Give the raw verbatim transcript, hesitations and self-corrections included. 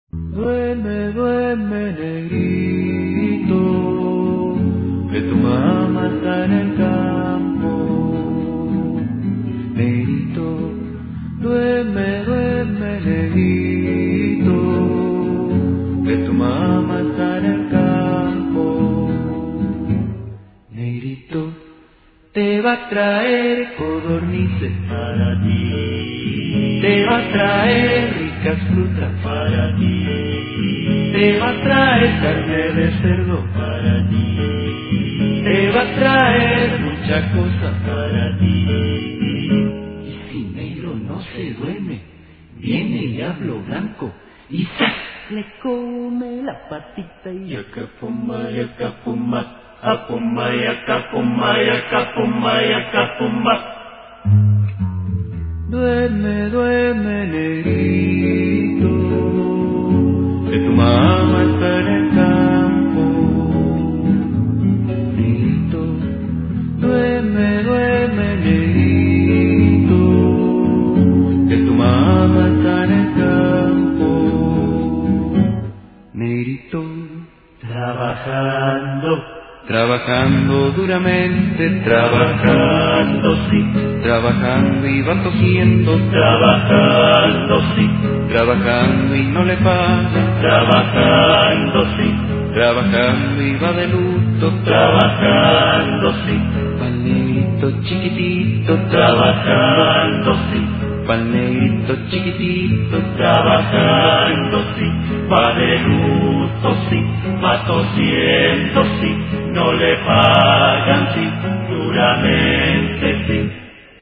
Duerme, duerme, negrito, que tu mamá está en el campo. Negrito, duerme, duerme, negrito, que tu mamá está en el campo. Negrito, te va a traer codornices para ti, te va a traer ricas frutas para ti, te va a traer carne de cerdo para ti, te va a traer muchas cosas para ti. Y si negro no se duerme, viene el diablo blanco y ¡zas! Le come la patita y acapuma y acapuma, apuma y acapuma y acapuma y acapuma. Duerme, duerme, negrito, que tu mamá está en el campo. Negrito, duerme, duerme, negrito, que tu mamá está en el campo. Negrito, trabajando, trabajando duramente, trabajando, sí, trabajando y va tosiendo, trabajando, sí, trabajando y no le pagan, trabajando, sí, trabajando y va de luto, trabajando, sí, pa'l negrito chiquitito, trabajando, sí, pa'l negrito chiquitito, trabajando, sí, va de luto, sí, va tosiendo, sí, no le pagan, sí, duramente, sí.